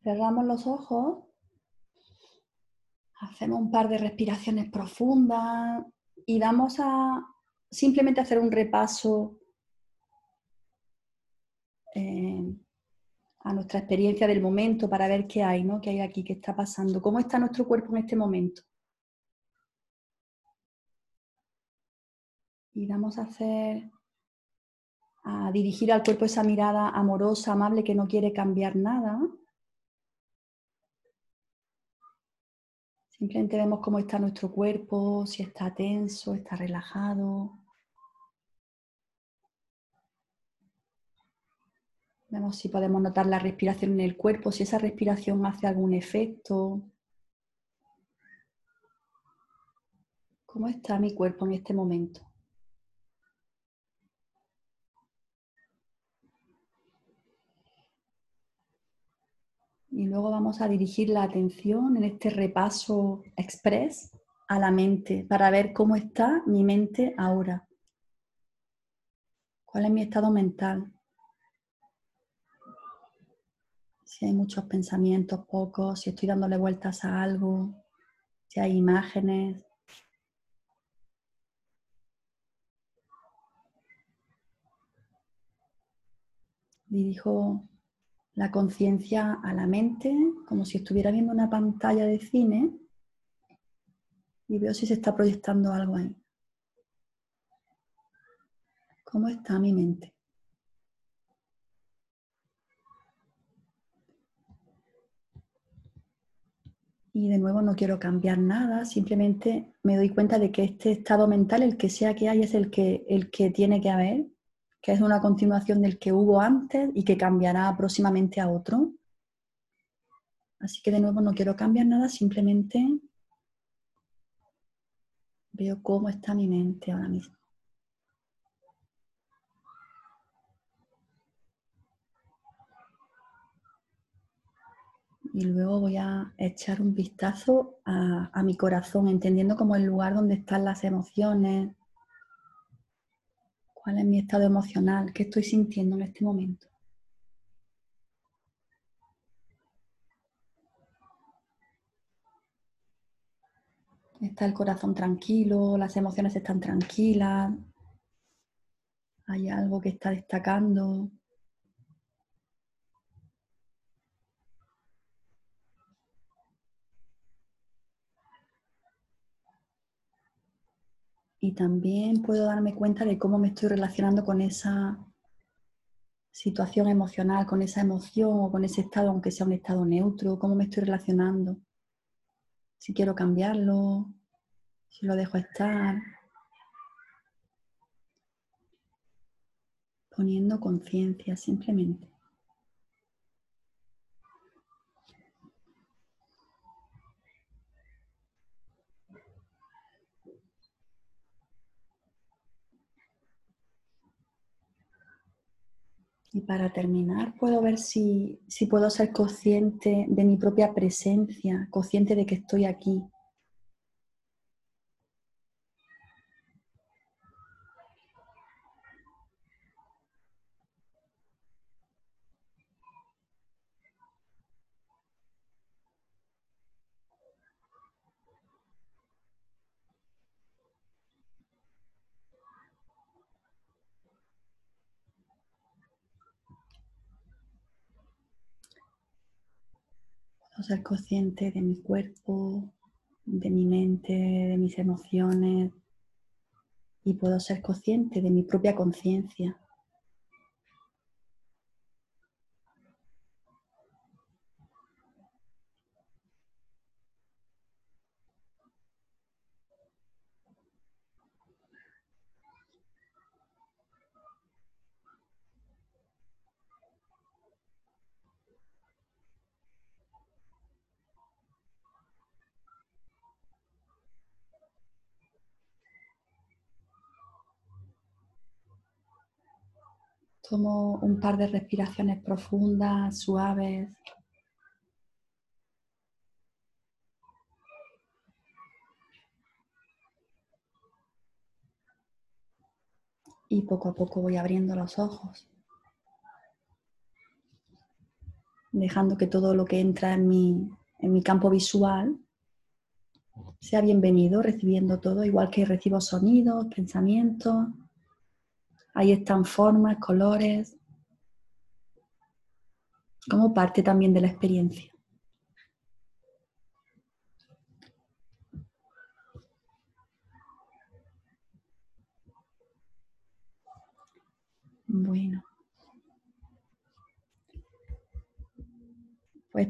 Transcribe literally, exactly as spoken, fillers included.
Cerramos los ojos, hacemos un par de respiraciones profundas y vamos a simplemente hacer un repaso eh, a nuestra experiencia del momento para ver qué hay, ¿no? ¿Qué hay aquí? ¿Qué está pasando? ¿Cómo está nuestro cuerpo en este momento? Y vamos a hacer, a dirigir al cuerpo esa mirada amorosa, amable, que no quiere cambiar nada. Simplemente vemos cómo está nuestro cuerpo, si está tenso, está relajado. Vemos si podemos notar la respiración en el cuerpo, si esa respiración hace algún efecto. ¿Cómo está mi cuerpo en este momento? Y luego vamos a dirigir la atención en este repaso express a la mente para ver cómo está mi mente ahora. ¿Cuál es mi estado mental? Si hay muchos pensamientos, pocos, si estoy dándole vueltas a algo, si hay imágenes. Dirijo la conciencia a la mente como si estuviera viendo una pantalla de cine y veo si se está proyectando algo ahí. ¿Cómo está mi mente? Y de nuevo no quiero cambiar nada, simplemente me doy cuenta de que este estado mental, el que sea que hay, es el que, el que tiene que haber, que es una continuación del que hubo antes y que cambiará próximamente a otro. Así que de nuevo no quiero cambiar nada, simplemente veo cómo está mi mente ahora mismo. Y luego voy a echar un vistazo a, a mi corazón, entendiendo como el lugar donde están las emociones, cuál es mi estado emocional, qué estoy sintiendo en este momento. Está el corazón tranquilo, las emociones están tranquilas, hay algo que está destacando. Y también puedo darme cuenta de cómo me estoy relacionando con esa situación emocional, con esa emoción o con ese estado, aunque sea un estado neutro, cómo me estoy relacionando. Si quiero cambiarlo, si lo dejo estar. Poniendo conciencia simplemente. Y para terminar, puedo ver si, si puedo ser consciente de mi propia presencia, consciente de que estoy aquí. Puedo ser consciente de mi cuerpo, de mi mente, de mis emociones. Y puedo ser consciente de mi propia conciencia. Tomo un par de respiraciones profundas, suaves. Y poco a poco voy abriendo los ojos. dejando que todo lo que entra en mi, en mi campo visual sea bienvenido, recibiendo todo, igual que recibo sonidos, pensamientos. Ahí están formas, colores, como parte también de la experiencia. Bueno.